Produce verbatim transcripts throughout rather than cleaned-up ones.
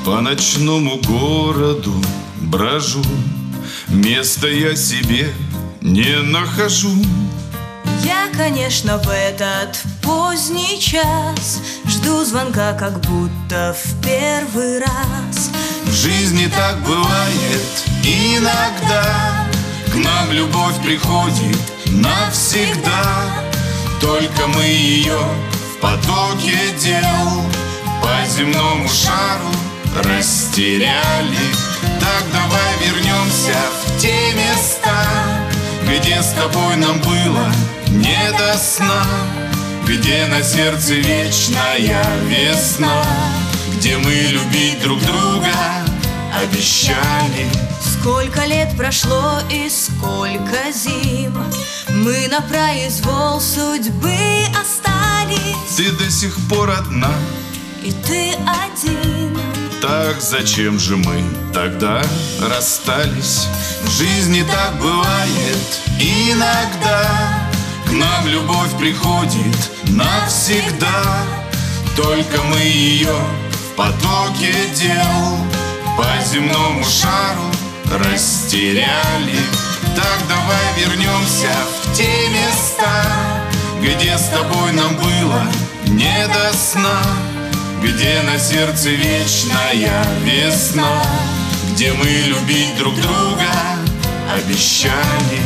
По ночному городу брожу, места я себе не нахожу. Я, конечно, в этот поздний час жду звонка, как будто в первый раз. В жизни так бывает иногда, к нам любовь приходит навсегда. Только мы ее в потоке дел по земному шару растеряли. Так давай вернемся в те места, где с тобой нам было не до сна, где на сердце вечная весна, где мы любить друг друга обещали. Сколько лет прошло и сколько зим, мы на произвол судьбы остались. Ты до сих пор одна, и ты один. Так зачем же мы тогда расстались? В жизни так бывает иногда, к нам любовь приходит навсегда. Только мы ее в потоке дел по земному шару растеряли. Так давай вернемся в те места, где с тобой нам было не до сна, где на сердце вечная весна, где мы любить друг друга обещали.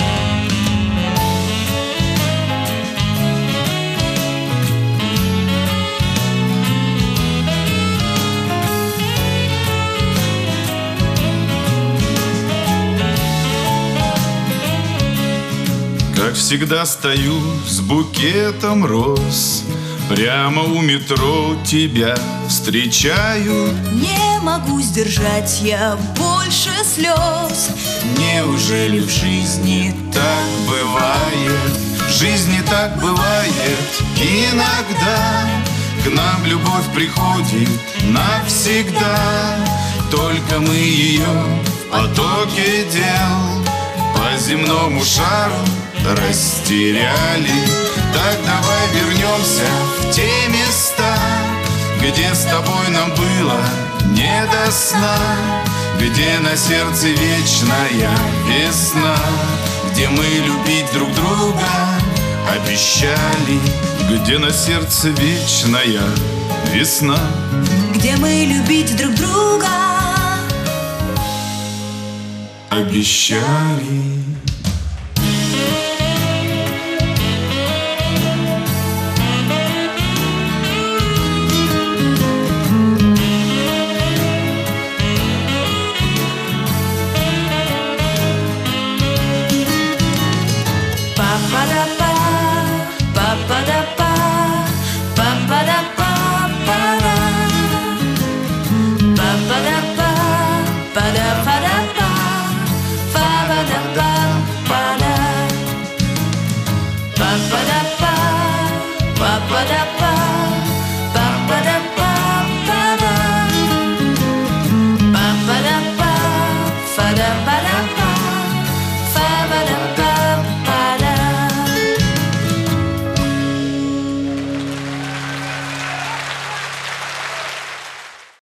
Как всегда стою с букетом роз, прямо у метро тебя встречаю. Не могу сдержать я больше слез. Неужели в жизни так бывает? В жизни так бывает иногда, к нам любовь приходит навсегда. Только мы ее в потоке дел по земному шару растеряли. Так давай вернемся в те места, где с тобой нам было не до сна, где на сердце вечная весна, где мы любить друг друга обещали. Где на сердце вечная весна, где мы любить друг друга обещали.